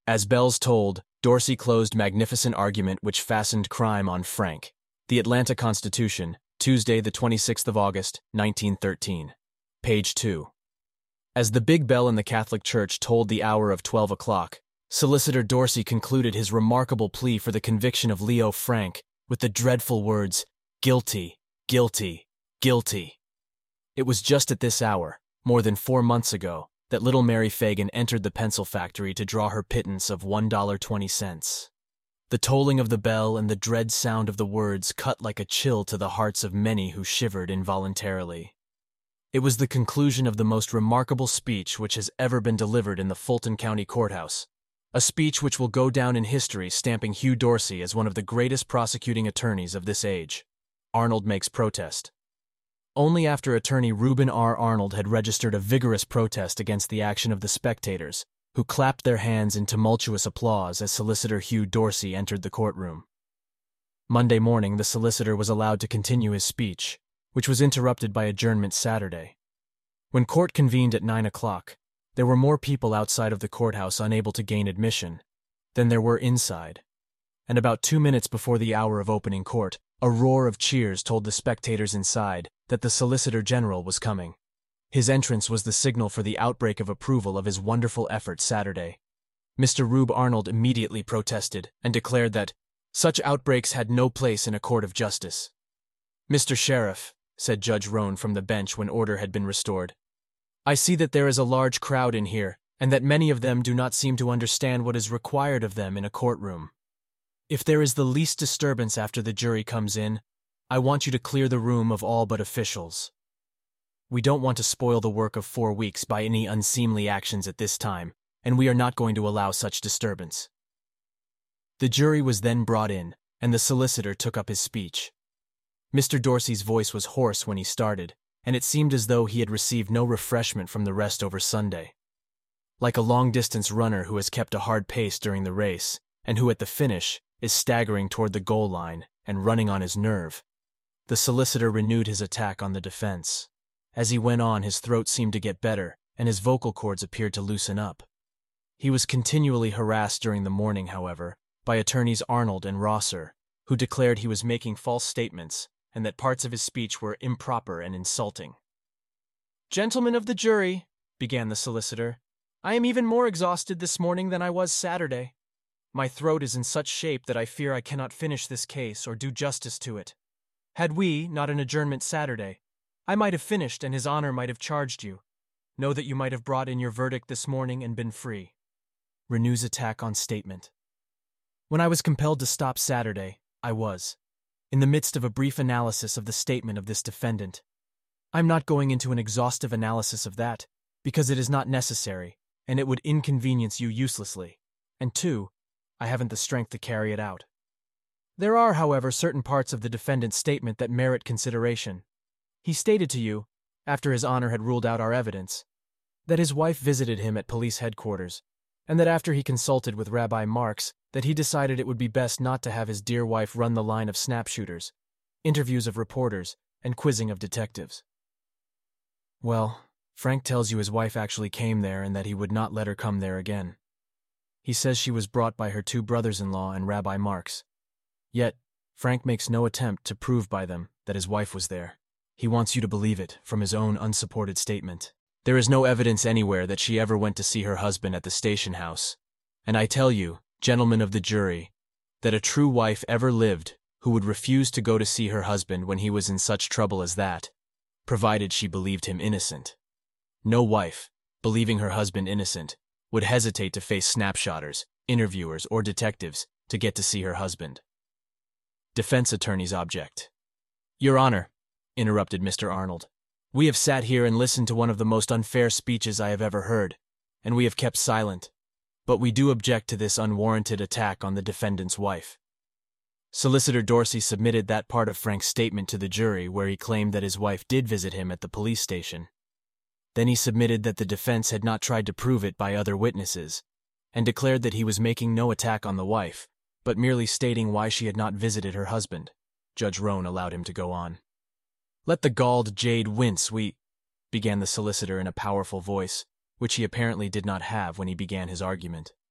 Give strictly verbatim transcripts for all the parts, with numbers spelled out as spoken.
As bells tolled, Dorsey closed magnificent argument which fastened crime on Frank. The Atlanta Constitution, Tuesday the twenty-sixth of August, nineteen thirteen. Page two. As the big bell in the Catholic Church tolled the hour of twelve o'clock, Solicitor Dorsey concluded his remarkable plea for the conviction of Leo Frank with the dreadful words, "Guilty, guilty, guilty." It was just at this hour, more than four months ago, that little Mary Fagan entered the pencil factory to draw her pittance of one dollar and twenty cents. The tolling of the bell and the dread sound of the words cut like a chill to the hearts of many who shivered involuntarily. It was the conclusion of the most remarkable speech which has ever been delivered in the Fulton County Courthouse, a speech which will go down in history stamping Hugh Dorsey as one of the greatest prosecuting attorneys of this age. Arnold makes protest. Only after attorney Reuben R. Arnold had registered a vigorous protest against the action of the spectators, who clapped their hands in tumultuous applause as Solicitor Hugh Dorsey entered the courtroom. Monday morning, the solicitor was allowed to continue his speech, which was interrupted by adjournment Saturday. When court convened at nine o'clock, there were more people outside of the courthouse unable to gain admission than there were inside, and about two minutes before the hour of opening court, a roar of cheers told the spectators inside that the Solicitor General was coming. His entrance was the signal for the outbreak of approval of his wonderful effort Saturday. Mister Rube Arnold immediately protested and declared that such outbreaks had no place in a court of justice. "Mister Sheriff," said Judge Roan from the bench when order had been restored, "I see that there is a large crowd in here, and that many of them do not seem to understand what is required of them in a courtroom. If there is the least disturbance after the jury comes in, I want you to clear the room of all but officials. We don't want to spoil the work of four weeks by any unseemly actions at this time, and we are not going to allow such disturbance." The jury was then brought in, and the solicitor took up his speech. Mister Dorsey's voice was hoarse when he started, and it seemed as though he had received no refreshment from the rest over Sunday. Like a long-distance runner who has kept a hard pace during the race, and who at the finish is staggering toward the goal line and running on his nerve, the solicitor renewed his attack on the defense. As he went on, his throat seemed to get better, and his vocal cords appeared to loosen up. He was continually harassed during the morning, however, by attorneys Arnold and Rosser, who declared he was making false statements and that parts of his speech were improper and insulting. "Gentlemen of the jury," began the solicitor, "I am even more exhausted this morning than I was Saturday. My throat is in such shape that I fear I cannot finish this case or do justice to it. Had we not an adjournment Saturday, I might have finished and His Honor might have charged you. Know that you might have brought in your verdict this morning and been free." Renews attack on statement. "When I was compelled to stop Saturday, I was, in the midst of a brief analysis of the statement of this defendant. I'm not going into an exhaustive analysis of that, because it is not necessary, and it would inconvenience you uselessly, and two, I haven't the strength to carry it out. There are, however, certain parts of the defendant's statement that merit consideration. He stated to you, after His Honor had ruled out our evidence, that his wife visited him at police headquarters, and that after he consulted with Rabbi Marks, that he decided it would be best not to have his dear wife run the line of snapshooters, interviews of reporters, and quizzing of detectives. Well, Frank tells you his wife actually came there and that he would not let her come there again. He says she was brought by her two brothers-in-law and Rabbi Marks. Yet, Frank makes no attempt to prove by them that his wife was there. He wants you to believe it from his own unsupported statement. There is no evidence anywhere that she ever went to see her husband at the station house, and I tell you, gentlemen of the jury, that a true wife ever lived who would refuse to go to see her husband when he was in such trouble as that, provided she believed him innocent. No wife, believing her husband innocent, would hesitate to face snapshotters, interviewers, or detectives to get to see her husband." Defense attorneys object. "Your Honor," interrupted Mister Arnold, "we have sat here and listened to one of the most unfair speeches I have ever heard, and we have kept silent, but we do object to this unwarranted attack on the defendant's wife." Solicitor Dorsey submitted that part of Frank's statement to the jury where he claimed that his wife did visit him at the police station. Then he submitted that the defense had not tried to prove it by other witnesses, and declared that he was making no attack on the wife, but merely stating why she had not visited her husband. Judge Roan allowed him to go on. "Let the galled jade wince, we—" began the solicitor in a powerful voice, which he apparently did not have when he began his argument.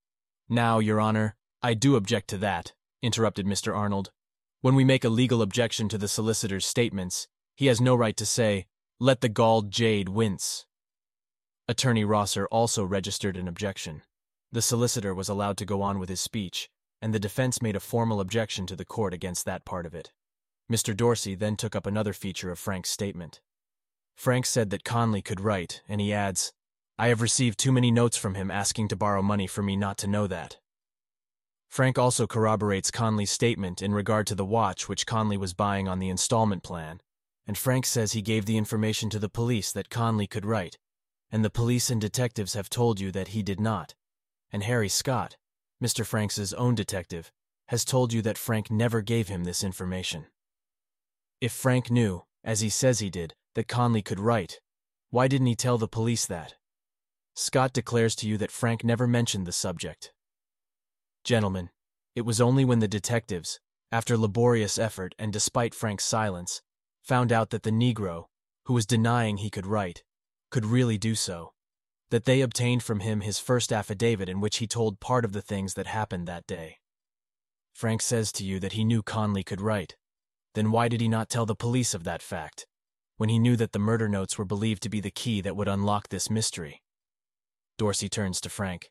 Now, Your Honor, I do object to that, interrupted Mister Arnold. When we make a legal objection to the solicitor's statements, he has no right to say, "Let the galled jade wince." Attorney Rosser also registered an objection. The solicitor was allowed to go on with his speech, and the defense made a formal objection to the court against that part of it. Mister Dorsey then took up another feature of Frank's statement. Frank said that Conley could write, and he adds, "I have received too many notes from him asking to borrow money for me not to know that." Frank also corroborates Conley's statement in regard to the watch which Conley was buying on the installment plan, and Frank says he gave the information to the police that Conley could write, and the police and detectives have told you that he did not, and Harry Scott, Mister Franks' own detective, has told you that Frank never gave him this information. If Frank knew, as he says he did, that Conley could write, why didn't he tell the police that? Scott declares to you that Frank never mentioned the subject. Gentlemen, it was only when the detectives, after laborious effort and despite Frank's silence, found out that the Negro, who was denying he could write, could really do so, that they obtained from him his first affidavit in which he told part of the things that happened that day. Frank says to you that he knew Conley could write. Then why did he not tell the police of that fact, when he knew that the murder notes were believed to be the key that would unlock this mystery? Dorsey turns to Frank.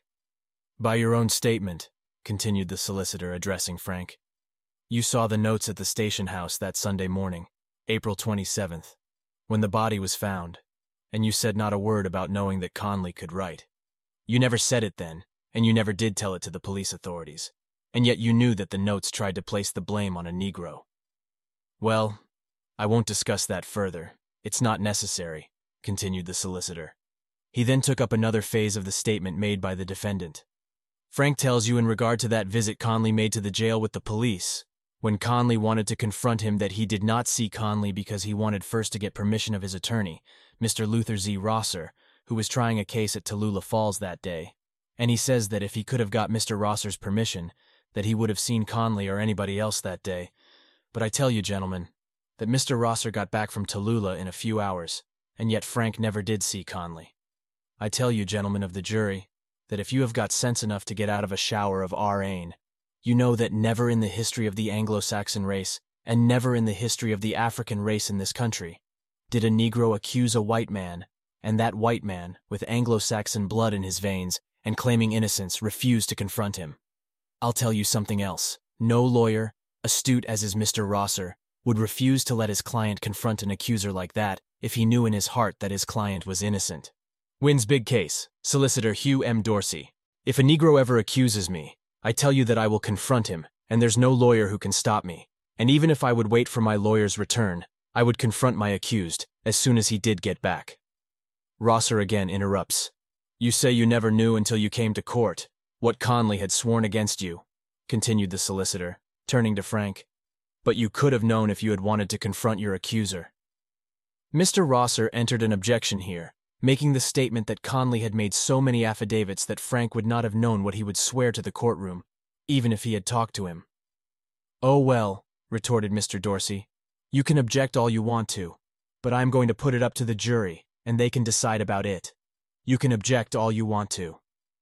By your own statement, continued the solicitor, addressing Frank, you saw the notes at the station house that Sunday morning, April twenty-seventh, when the body was found, and you said not a word about knowing that Conley could write. You never said it then, and you never did tell it to the police authorities, and yet you knew that the notes tried to place the blame on a Negro. Well, I won't discuss that further. It's not necessary, continued the solicitor. He then took up another phase of the statement made by the defendant. Frank tells you in regard to that visit Conley made to the jail with the police, when Conley wanted to confront him, that he did not see Conley because he wanted first to get permission of his attorney, Mister Luther Z. Rosser, who was trying a case at Tallulah Falls that day, and he says that if he could have got Mister Rosser's permission, that he would have seen Conley or anybody else that day. But I tell you, gentlemen, that Mister Rosser got back from Tallulah in a few hours, and yet Frank never did see Conley. I tell you, gentlemen of the jury, that if you have got sense enough to get out of a shower of arraign, you know that never in the history of the Anglo-Saxon race, and never in the history of the African race in this country, did a Negro accuse a white man, and that white man, with Anglo-Saxon blood in his veins, and claiming innocence, refuse to confront him. I'll tell you something else. No lawyer, astute as is Mister Rosser, would refuse to let his client confront an accuser like that if he knew in his heart that his client was innocent. Wins big case, Solicitor Hugh M. Dorsey. If a Negro ever accuses me, I tell you that I will confront him, and there's no lawyer who can stop me. And even if I would wait for my lawyer's return, I would confront my accused as soon as he did get back. Rosser again interrupts. You say you never knew until you came to court what Conley had sworn against you, continued the solicitor, turning to Frank. But you could have known if you had wanted to confront your accuser. Mister Rosser entered an objection here, making the statement that Conley had made so many affidavits that Frank would not have known what he would swear to the courtroom, even if he had talked to him. Oh well, retorted Mister Dorsey, you can object all you want to, but I'm going to put it up to the jury, and they can decide about it. You can object all you want to.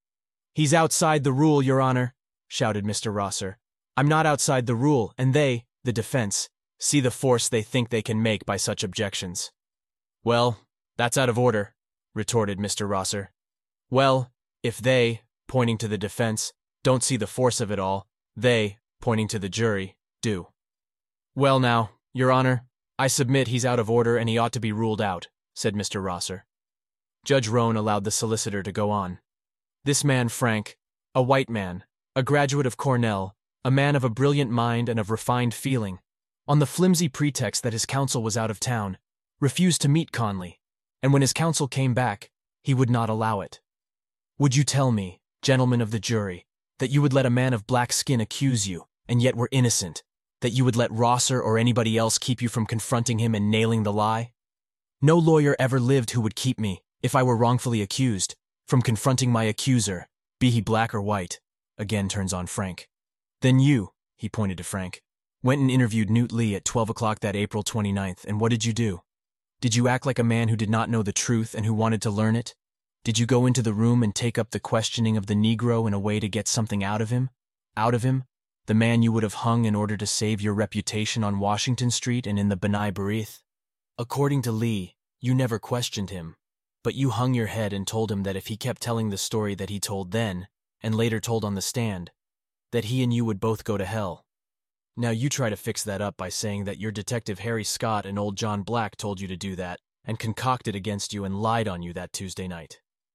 He's outside the rule, Your Honor, shouted Mister Rosser. I'm not outside the rule, and they, the defense, see the force they think they can make by such objections. Well, that's out of order, retorted Mister Rosser. Well, if they, pointing to the defense, don't see the force of it all, they, pointing to the jury, do. Well now, Your Honor, I submit he's out of order and he ought to be ruled out, said Mister Rosser. Judge Roan allowed the solicitor to go on. This man Frank, a white man, a graduate of Cornell, a man of a brilliant mind and of refined feeling, on the flimsy pretext that his counsel was out of town, refused to meet Conley, and when his counsel came back, he would not allow it. Would you tell me, gentlemen of the jury, that you would let a man of black skin accuse you, and yet were innocent, that you would let Rosser or anybody else keep you from confronting him and nailing the lie? No lawyer ever lived who would keep me, if I were wrongfully accused, from confronting my accuser, be he black or white. Again turns on Frank. Then you, he pointed to Frank, went and interviewed Newt Lee at twelve o'clock that April twenty-ninth, and what did you do? Did you act like a man who did not know the truth and who wanted to learn it? Did you go into the room and take up the questioning of the Negro in a way to get something out of him? Out of him? The man you would have hung in order to save your reputation on Washington Street and in the B'nai B'rith? According to Lee, you never questioned him, but you hung your head and told him that if he kept telling the story that he told then, and later told on the stand, that he and you would both go to hell. Now you try to fix that up by saying that your detective Harry Scott and old John Black told you to do that, and concocted against you and lied on you that Tuesday night,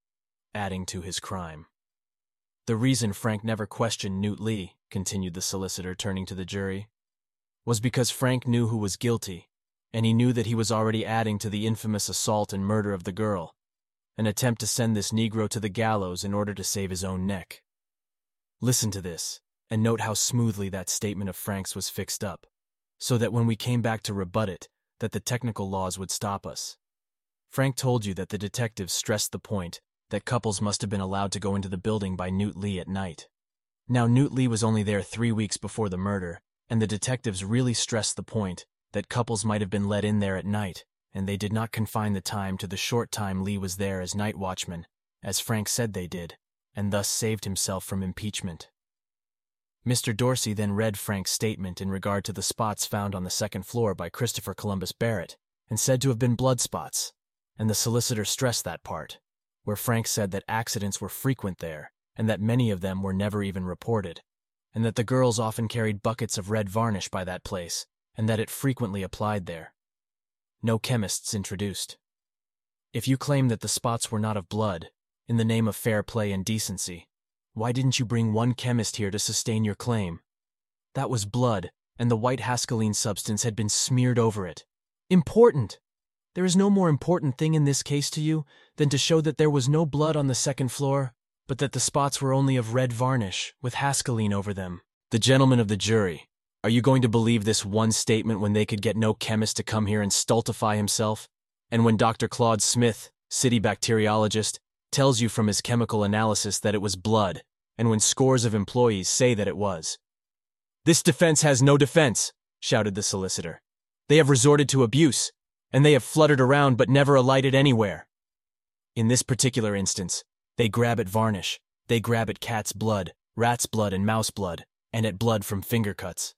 adding to his crime. The reason Frank never questioned Newt Lee, continued the solicitor, turning to the jury, was because Frank knew who was guilty, and he knew that he was already adding to the infamous assault and murder of the girl, an attempt to send this Negro to the gallows in order to save his own neck. Listen to this, and note how smoothly that statement of Frank's was fixed up, so that when we came back to rebut it, that the technical laws would stop us. Frank told you that the detectives stressed the point that couples must have been allowed to go into the building by Newt Lee at night. Now, Newt Lee was only there three weeks before the murder, and the detectives really stressed the point that couples might have been let in there at night, and they did not confine the time to the short time Lee was there as night watchman, as Frank said they did, and thus saved himself from impeachment. Mister Dorsey then read Frank's statement in regard to the spots found on the second floor by Christopher Columbus Barrett, and said to have been blood spots, and the solicitor stressed that part, where Frank said that accidents were frequent there, and that many of them were never even reported, and that the girls often carried buckets of red varnish by that place, and that it frequently applied there. No chemists introduced. If you claim that the spots were not of blood, in the name of fair play and decency, why didn't you bring one chemist here to sustain your claim? That was blood, and the white Haskellene substance had been smeared over it. Important! There is no more important thing in this case to you than to show that there was no blood on the second floor, but that the spots were only of red varnish, with Haskellene over them. The gentlemen of the jury, are you going to believe this one statement when they could get no chemist to come here and stultify himself? And when Doctor Claude Smith, city bacteriologist, tells you from his chemical analysis that it was blood, and when scores of employees say that it was? This defense has no defense, shouted the solicitor. They have resorted to abuse, and they have fluttered around but never alighted anywhere. In this particular instance, they grab at varnish, they grab at cat's blood, rat's blood, and mouse blood, and at blood from finger cuts.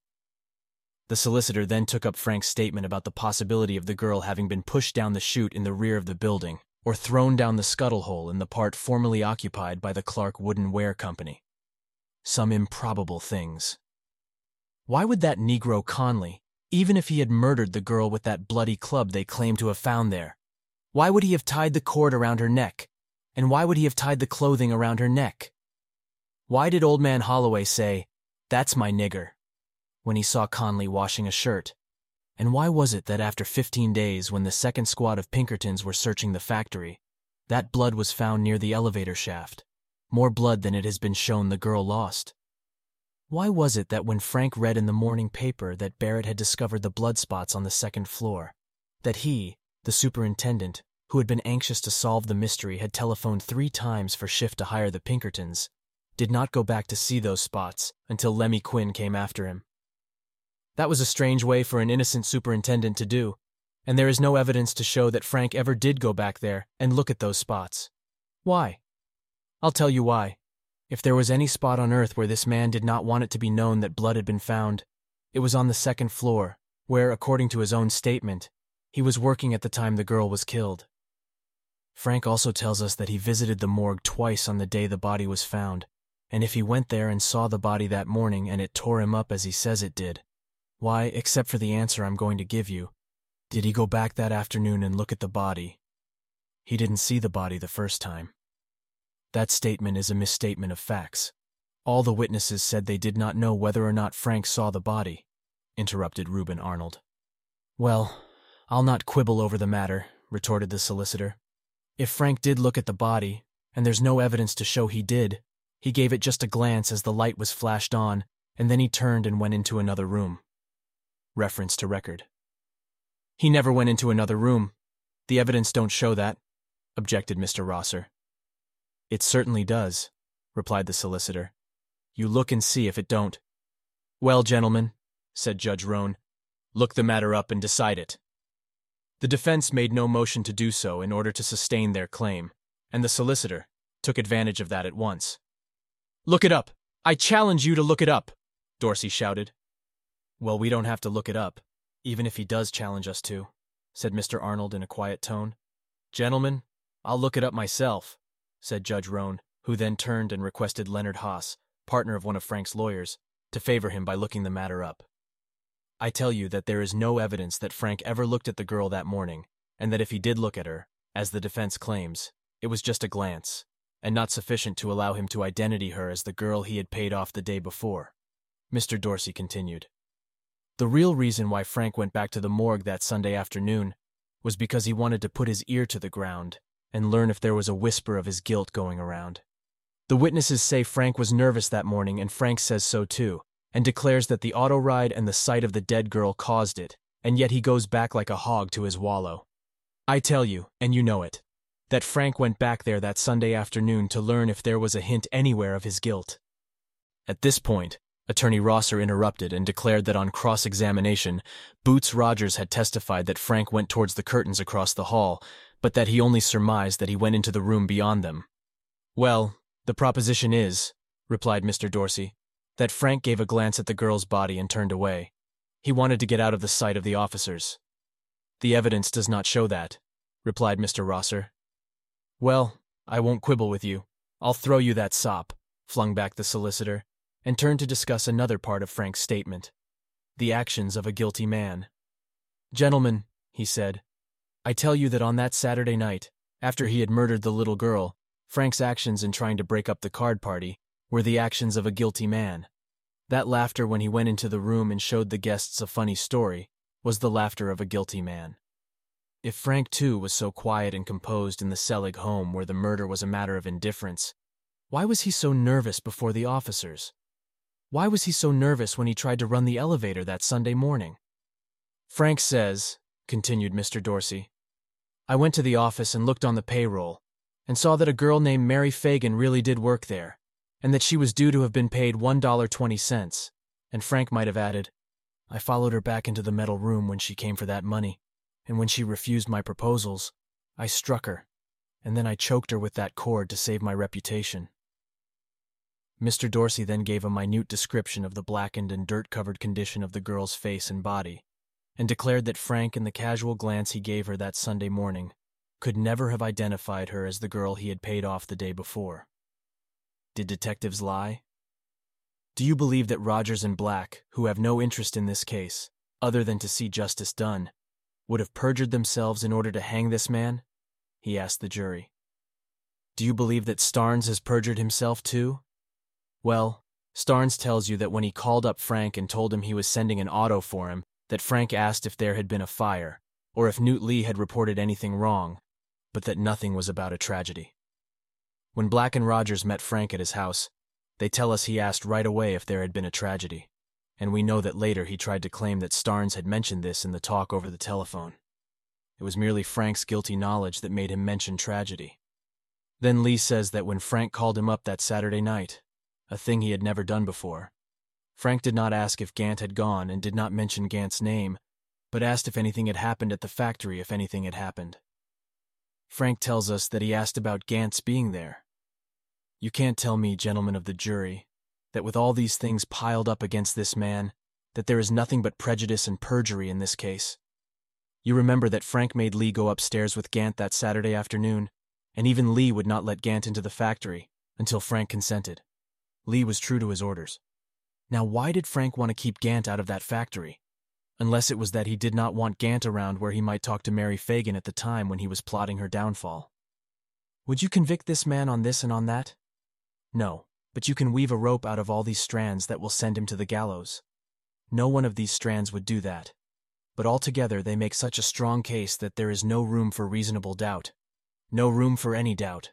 The solicitor then took up Frank's statement about the possibility of the girl having been pushed down the chute in the rear of the building, or thrown down the scuttle hole in the part formerly occupied by the Clark Wooden Ware Company. Some improbable things. Why would that Negro Conley, even if he had murdered the girl with that bloody club they claim to have found there, why would he have tied the cord around her neck? And why would he have tied the clothing around her neck? Why did Old Man Holloway say, "That's my nigger," when he saw Conley washing a shirt? And why was it that after fifteen days, when the second squad of Pinkertons were searching the factory, that blood was found near the elevator shaft, more blood than it has been shown the girl lost? Why was it that when Frank read in the morning paper that Barrett had discovered the blood spots on the second floor, that he, the superintendent, who had been anxious to solve the mystery, had telephoned three times for Schiff to hire the Pinkertons, did not go back to see those spots until Lemmy Quinn came after him? That was a strange way for an innocent superintendent to do, and there is no evidence to show that Frank ever did go back there and look at those spots. Why? I'll tell you why. If there was any spot on earth where this man did not want it to be known that blood had been found, it was on the second floor, where, according to his own statement, he was working at the time the girl was killed. Frank also tells us that he visited the morgue twice on the day the body was found, and if he went there and saw the body that morning and it tore him up as he says it did, why, except for the answer I'm going to give you, did he go back that afternoon and look at the body? He didn't see the body the first time. That statement is a misstatement of facts. All the witnesses said they did not know whether or not Frank saw the body, interrupted Reuben Arnold. Well, I'll not quibble over the matter, retorted the solicitor. If Frank did look at the body, and there's no evidence to show he did, he gave it just a glance as the light was flashed on, and then he turned and went into another room. Reference to record. He never went into another room. The evidence don't show that, objected Mister Rosser. It certainly does, replied the solicitor. You look and see if it don't. Well, gentlemen, said Judge Roan, look the matter up and decide it. The defense made no motion to do so in order to sustain their claim, and the solicitor took advantage of that at once. "Look it up! I challenge you to look it up!" Dorsey shouted. "Well, we don't have to look it up, even if he does challenge us to," said Mister Arnold in a quiet tone. "Gentlemen, I'll look it up myself," said Judge Roan, who then turned and requested Leonard Haas, partner of one of Frank's lawyers, to favor him by looking the matter up. "I tell you that there is no evidence that Frank ever looked at the girl that morning, and that if he did look at her, as the defense claims, it was just a glance, and not sufficient to allow him to identify her as the girl he had paid off the day before," Mister Dorsey continued. "The real reason why Frank went back to the morgue that Sunday afternoon was because he wanted to put his ear to the ground and learn if there was a whisper of his guilt going around. The witnesses say Frank was nervous that morning, and Frank says so too, and declares that the auto ride and the sight of the dead girl caused it, and yet he goes back like a hog to his wallow. I tell you, and you know it, that Frank went back there that Sunday afternoon to learn if there was a hint anywhere of his guilt." At this point, Attorney Rosser interrupted and declared that on cross-examination, Boots Rogers had testified that Frank went towards the curtains across the hall, but that he only surmised that he went into the room beyond them. "Well, the proposition is," replied Mister Dorsey, "that Frank gave a glance at the girl's body and turned away. He wanted to get out of the sight of the officers." "The evidence does not show that," replied Mister Rosser. "Well, I won't quibble with you. I'll throw you that sop," flung back the solicitor, and turned to discuss another part of Frank's statement, the actions of a guilty man. "Gentlemen," he said, "I tell you that on that Saturday night, after he had murdered the little girl, Frank's actions in trying to break up the card party were the actions of a guilty man. That laughter when he went into the room and showed the guests a funny story was the laughter of a guilty man. If Frank, too, was so quiet and composed in the Selig home where the murder was a matter of indifference, why was he so nervous before the officers? Why was he so nervous when he tried to run the elevator that Sunday morning? Frank says," continued Mister Dorsey, "I went to the office and looked on the payroll, and saw that a girl named Mary Fagan really did work there, and that she was due to have been paid one dollar and twenty cents, and Frank might have added, I followed her back into the metal room when she came for that money, and when she refused my proposals, I struck her, and then I choked her with that cord to save my reputation." Mister Dorsey then gave a minute description of the blackened and dirt-covered condition of the girl's face and body, and declared that Frank, in the casual glance he gave her that Sunday morning, could never have identified her as the girl he had paid off the day before. Did detectives lie? Do you believe that Rogers and Black, who have no interest in this case, other than to see justice done, would have perjured themselves in order to hang this man? He asked the jury. Do you believe that Starnes has perjured himself too? Well, Starnes tells you that when he called up Frank and told him he was sending an auto for him, that Frank asked if there had been a fire, or if Newt Lee had reported anything wrong, but that nothing was about a tragedy. When Black and Rogers met Frank at his house, they tell us he asked right away if there had been a tragedy, and we know that later he tried to claim that Starnes had mentioned this in the talk over the telephone. It was merely Frank's guilty knowledge that made him mention tragedy. Then Lee says that when Frank called him up that Saturday night, a thing he had never done before, Frank did not ask if Gant had gone and did not mention Gant's name, but asked if anything had happened at the factory if anything had happened. Frank tells us that he asked about Gant's being there. You can't tell me, gentlemen of the jury, that with all these things piled up against this man, that there is nothing but prejudice and perjury in this case. You remember that Frank made Lee go upstairs with Gant that Saturday afternoon, and even Lee would not let Gant into the factory until Frank consented. Lee was true to his orders. Now why did Frank want to keep Gant out of that factory? Unless it was that he did not want Gant around where he might talk to Mary Fagan at the time when he was plotting her downfall. Would you convict this man on this and on that? No, but you can weave a rope out of all these strands that will send him to the gallows. No one of these strands would do that, but altogether they make such a strong case that there is no room for reasonable doubt. No room for any doubt.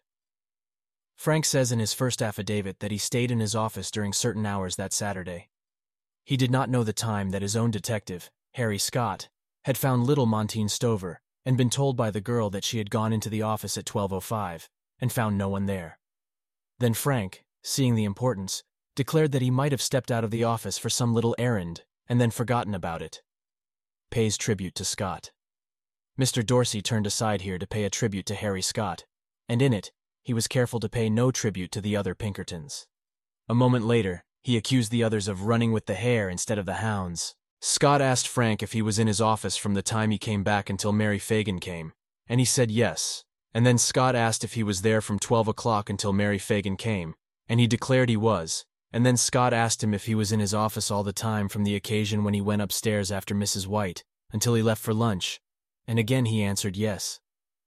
Frank says in his first affidavit that he stayed in his office during certain hours that Saturday. He did not know the time that his own detective, Harry Scott, had found little Montine Stover and been told by the girl that she had gone into the office at twelve oh five and found no one there. Then Frank, seeing the importance, declared that he might have stepped out of the office for some little errand and then forgotten about it. Pays tribute to Scott. Mister Dorsey turned aside here to pay a tribute to Harry Scott, and in it, he was careful to pay no tribute to the other Pinkertons. A moment later, he accused the others of running with the hare instead of the hounds. Scott asked Frank if he was in his office from the time he came back until Mary Fagan came, and he said yes. And then Scott asked if he was there from twelve o'clock until Mary Fagan came, and he declared he was. And then Scott asked him if he was in his office all the time from the occasion when he went upstairs after Missus White, until he left for lunch, and again he answered yes.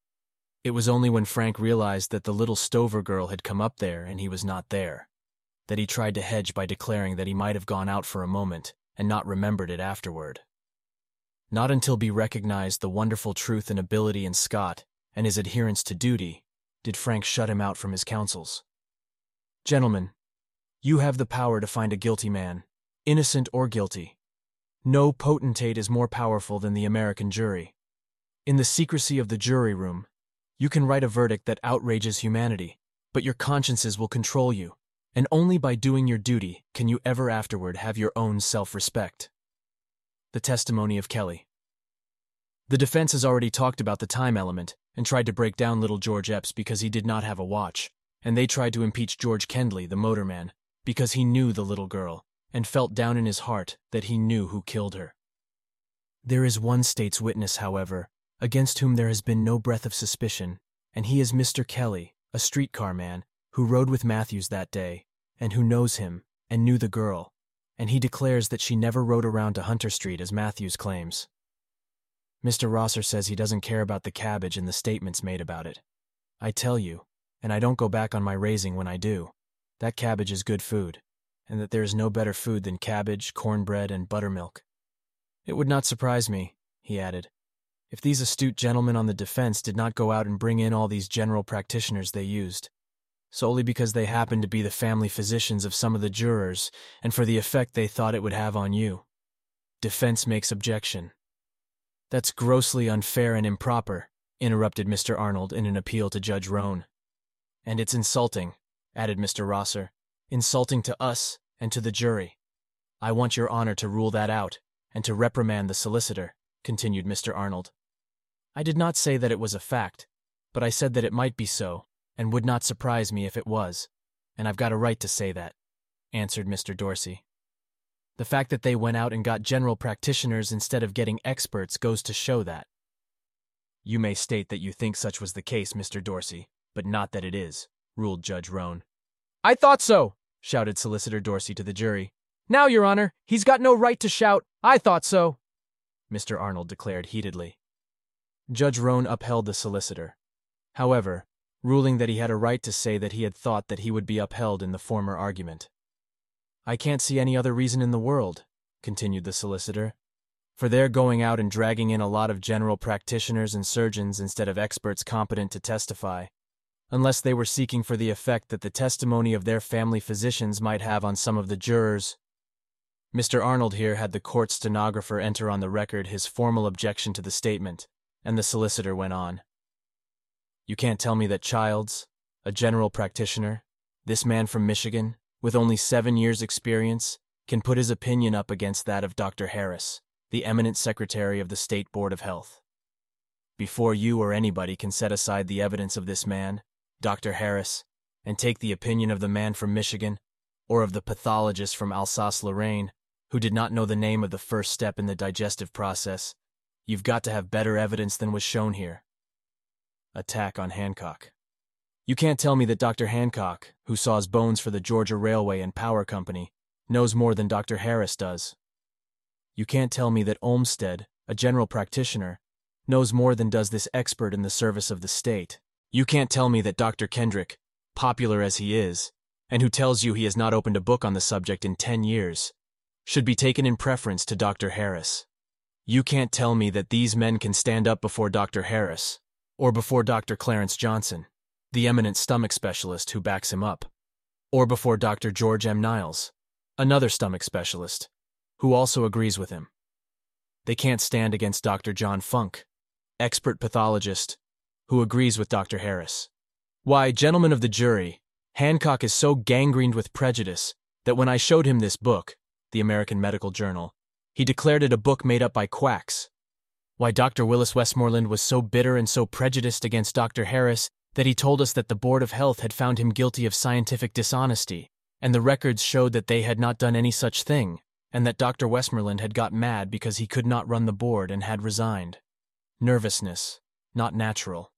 It was only when Frank realized that the little Stover girl had come up there and he was not there, that he tried to hedge by declaring that he might have gone out for a moment and not remembered it afterward. Not until he recognized the wonderful truth and ability in Scott and his adherence to duty did Frank shut him out from his counsels. Gentlemen, you have the power to find a guilty man, innocent or guilty. No potentate is more powerful than the American jury. In the secrecy of the jury room, you can write a verdict that outrages humanity, but your consciences will control you, and only by doing your duty can you ever afterward have your own self-respect. The testimony of Kelly. The defense has already talked about the time element and tried to break down little George Epps because he did not have a watch, and they tried to impeach George Kendley, the motorman, because he knew the little girl and felt down in his heart that he knew who killed her. There is one state's witness, however, against whom there has been no breath of suspicion, and he is Mister Kelly, a streetcar man, who rode with Matthews that day, and who knows him, and knew the girl, and he declares that she never rode around to Hunter Street as Matthews claims. Mister Rosser says he doesn't care about the cabbage and the statements made about it. I tell you, and I don't go back on my raising when I do, that cabbage is good food, and that there is no better food than cabbage, cornbread, and buttermilk. It would not surprise me, he added, if these astute gentlemen on the defense did not go out and bring in all these general practitioners they used, solely because they happened to be the family physicians of some of the jurors and for the effect they thought it would have on you. Defense makes objection. That's grossly unfair and improper, interrupted Mister Arnold in an appeal to Judge Roan. And it's insulting, added Mister Rosser, insulting to us and to the jury. I want your honor to rule that out, and to reprimand the solicitor, continued Mister Arnold. I did not say that it was a fact, but I said that it might be so, and would not surprise me if it was, and I've got a right to say that, answered Mister Dorsey. The fact that they went out and got general practitioners instead of getting experts goes to show that. You may state that you think such was the case, Mister Dorsey, but not that it is, ruled Judge Roan. I thought so, shouted Solicitor Dorsey to the jury. Now, Your Honor, he's got no right to shout, I thought so, Mister Arnold declared heatedly. Judge Roan upheld the solicitor, however, ruling that he had a right to say that he had thought that he would be upheld in the former argument. I can't see any other reason in the world, continued the solicitor, for their going out and dragging in a lot of general practitioners and surgeons instead of experts competent to testify, unless they were seeking for the effect that the testimony of their family physicians might have on some of the jurors. Mister Arnold here had the court stenographer enter on the record his formal objection to the statement, and the solicitor went on. You can't tell me that Childs, a general practitioner, this man from Michigan, with only seven years' experience, can put his opinion up against that of Doctor Harris, the eminent secretary of the State Board of Health. Before you or anybody can set aside the evidence of this man, Doctor Harris, and take the opinion of the man from Michigan, or of the pathologist from Alsace-Lorraine, who did not know the name of the first step in the digestive process, you've got to have better evidence than was shown here. Attack on Hancock. You can't tell me that Doctor Hancock, who saws bones for the Georgia Railway and Power Company, knows more than Doctor Harris does. You can't tell me that Olmsted, a general practitioner, knows more than does this expert in the service of the state. You can't tell me that Doctor Kendrick, popular as he is, and who tells you he has not opened a book on the subject in ten years, should be taken in preference to Doctor Harris. You can't tell me that these men can stand up before Doctor Harris, or before Doctor Clarence Johnson, the eminent stomach specialist who backs him up, or before Doctor George M. Niles, another stomach specialist, who also agrees with him. They can't stand against Doctor John Funk, expert pathologist, who agrees with Doctor Harris. Why, gentlemen of the jury, Hancock is so gangrened with prejudice that when I showed him this book, the American Medical Journal, he declared it a book made up by quacks. Why, Doctor Willis Westmoreland was so bitter and so prejudiced against Doctor Harris that he told us that the Board of Health had found him guilty of scientific dishonesty, and the records showed that they had not done any such thing, and that Doctor Westmoreland had got mad because he could not run the board and had resigned. Nervousness, not natural.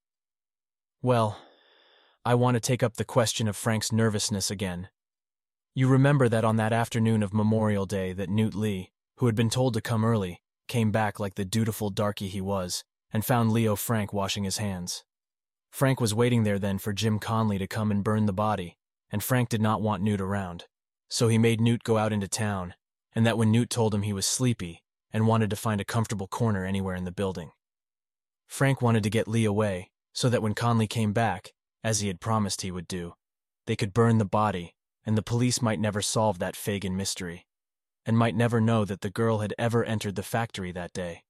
Well, I want to take up the question of Frank's nervousness again. You remember that on that afternoon of Memorial Day that Newt Lee, who had been told to come early, came back like the dutiful darky he was, and found Leo Frank washing his hands. Frank was waiting there then for Jim Conley to come and burn the body, and Frank did not want Newt around, so he made Newt go out into town, and that when Newt told him he was sleepy and wanted to find a comfortable corner anywhere in the building. Frank wanted to get Lee away, so that when Conley came back, as he had promised he would do, they could burn the body, and the police might never solve that Fagin mystery, and might never know that the girl had ever entered the factory that day.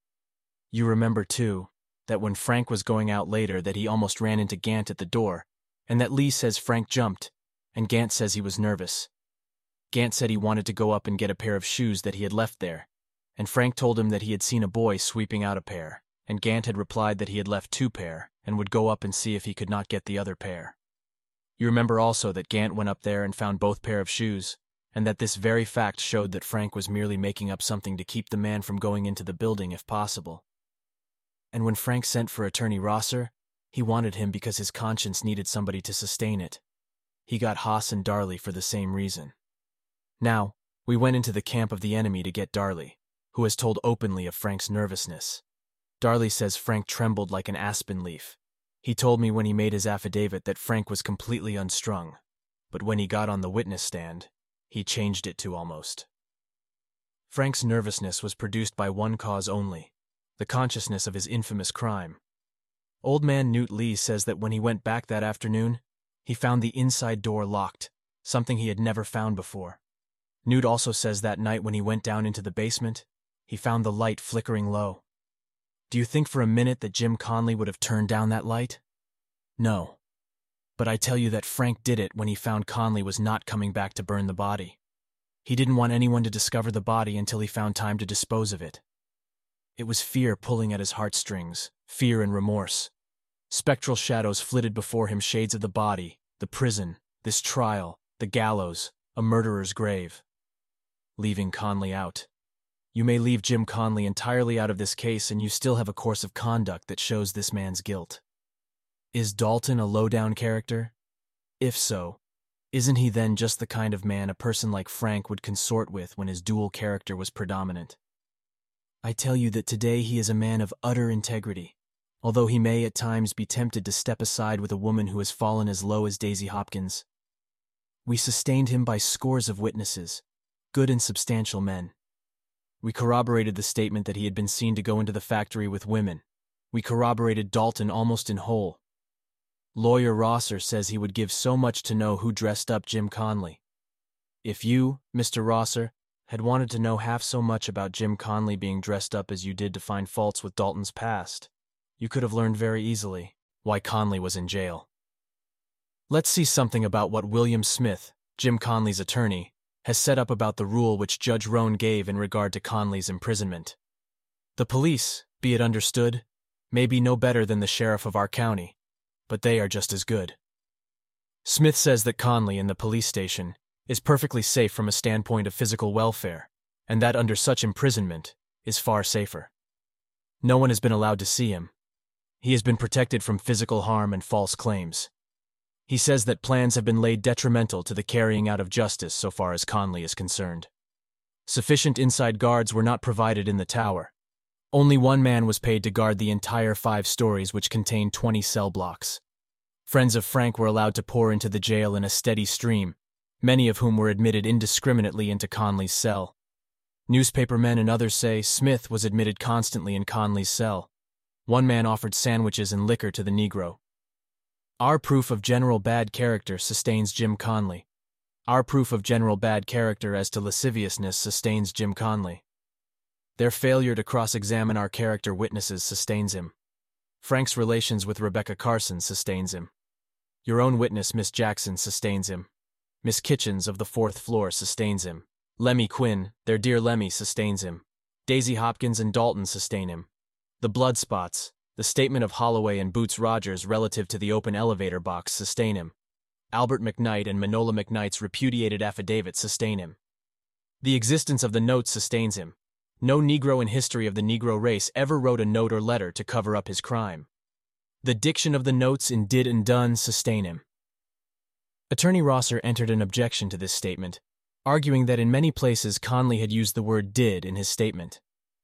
You remember, too, that when Frank was going out later that he almost ran into Gant at the door, and that Lee says Frank jumped, and Gant says he was nervous. Gant said he wanted to go up and get a pair of shoes that he had left there, and Frank told him that he had seen a boy sweeping out a pair, and Gant had replied that he had left two pair, and would go up and see if he could not get the other pair. You remember also that Gant went up there and found both pair of shoes, and that this very fact showed that Frank was merely making up something to keep the man from going into the building if possible. And when Frank sent for Attorney Rosser, he wanted him because his conscience needed somebody to sustain it. He got Haas and Darley for the same reason. Now, we went into the camp of the enemy to get Darley, who has told openly of Frank's nervousness. Darley says Frank trembled like an aspen leaf. He told me when he made his affidavit that Frank was completely unstrung, but when he got on the witness stand, he changed it to almost. Frank's nervousness was produced by one cause only, the consciousness of his infamous crime. Old man Newt Lee says that when he went back that afternoon, he found the inside door locked, something he had never found before. Newt also says that night when he went down into the basement, he found the light flickering low. Do you think for a minute that Jim Conley would have turned down that light? No. But I tell you that Frank did it when he found Conley was not coming back to burn the body. He didn't want anyone to discover the body until he found time to dispose of it. It was fear pulling at his heartstrings, fear and remorse. Spectral shadows flitted before him, shades of the body, the prison, this trial, the gallows, a murderer's grave. Leaving Conley out. You may leave Jim Conley entirely out of this case and you still have a course of conduct that shows this man's guilt. Is Dalton a low-down character? If so, isn't he then just the kind of man a person like Frank would consort with when his dual character was predominant? I tell you that today he is a man of utter integrity, although he may at times be tempted to step aside with a woman who has fallen as low as Daisy Hopkins. We sustained him by scores of witnesses, good and substantial men. We corroborated the statement that he had been seen to go into the factory with women. We corroborated Dalton almost in whole. Lawyer Rosser says he would give so much to know who dressed up Jim Conley. If you, Mister Rosser, had wanted to know half so much about Jim Conley being dressed up as you did to find faults with Dalton's past, you could have learned very easily why Conley was in jail. Let's see something about what William Smith, Jim Conley's attorney, has set up about the rule which Judge Roan gave in regard to Conley's imprisonment. The police, be it understood, may be no better than the sheriff of our county, but they are just as good. Smith says that Conley in the police station is perfectly safe from a standpoint of physical welfare, and that under such imprisonment is far safer. No one has been allowed to see him. He has been protected from physical harm and false claims. He says that plans have been laid detrimental to the carrying out of justice so far as Conley is concerned. Sufficient inside guards were not provided in the tower. Only one man was paid to guard the entire five stories which contained twenty cell blocks. Friends of Frank were allowed to pour into the jail in a steady stream, many of whom were admitted indiscriminately into Conley's cell. Newspapermen and others say Smith was admitted constantly in Conley's cell. One man offered sandwiches and liquor to the Negro. Our proof of general bad character sustains Jim Conley. Our proof of general bad character as to lasciviousness sustains Jim Conley. Their failure to cross-examine our character witnesses sustains him. Frank's relations with Rebecca Carson sustains him. Your own witness, Miss Jackson, sustains him. Miss Kitchens of the fourth floor sustains him. Lemmy Quinn, their dear Lemmy, sustains him. Daisy Hopkins and Dalton sustain him. The blood spots, The statement of Holloway and Boots Rogers relative to the open elevator box sustain him. Albert McKnight and Manola McKnight's repudiated affidavit sustain him. The existence of the notes sustains him. No Negro in history of the Negro race ever wrote a note or letter to cover up his crime. The diction of the notes in did and done sustain him. Attorney Rosser entered an objection to this statement, arguing that in many places Conley had used the word did in his statement.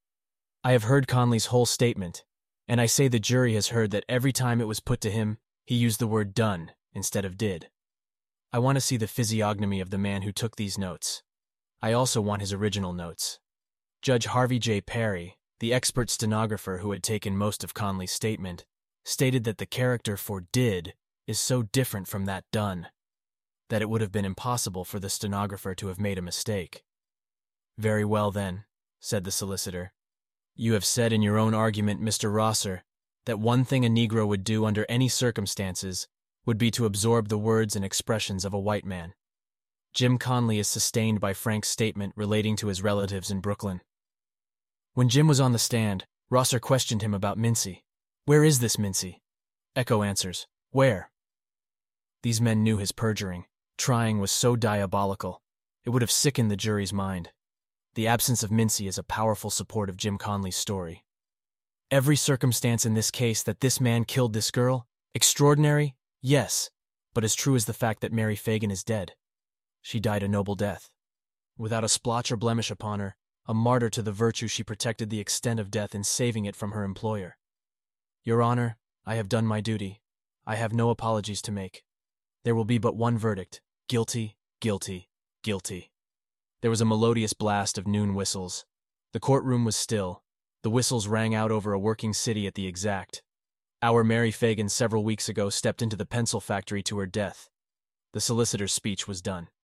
I have heard Conley's whole statement, and I say the jury has heard that every time it was put to him, he used the word done instead of did. I want to see the physiognomy of the man who took these notes. I also want his original notes. Judge Harvey J. Perry, the expert stenographer who had taken most of Conley's statement, stated that the character for did is so different from that done, that it would have been impossible for the stenographer to have made a mistake. Very well then, said the solicitor. You have said in your own argument, Mister Rosser, that one thing a Negro would do under any circumstances would be to absorb the words and expressions of a white man. Jim Conley is sustained by Frank's statement relating to his relatives in Brooklyn. When Jim was on the stand, Rosser questioned him about Mincy. Where is this Mincy? Echo answers, where? These men knew his perjuring. Trying was so diabolical, it would have sickened the jury's mind. The absence of Mincy is a powerful support of Jim Conley's story. Every circumstance in this case that this man killed this girl, extraordinary, yes, but as true as the fact that Mary Fagan is dead. She died a noble death. Without a splotch or blemish upon her, a martyr to the virtue she protected the extent of death in saving it from her employer. Your Honor, I have done my duty. I have no apologies to make. There will be but one verdict, guilty, guilty, guilty. There was a melodious blast of noon whistles. The courtroom was still. The whistles rang out over a working city at the exact. Our Mary Fagan several weeks ago stepped into the pencil factory to her death. The solicitor's speech was done.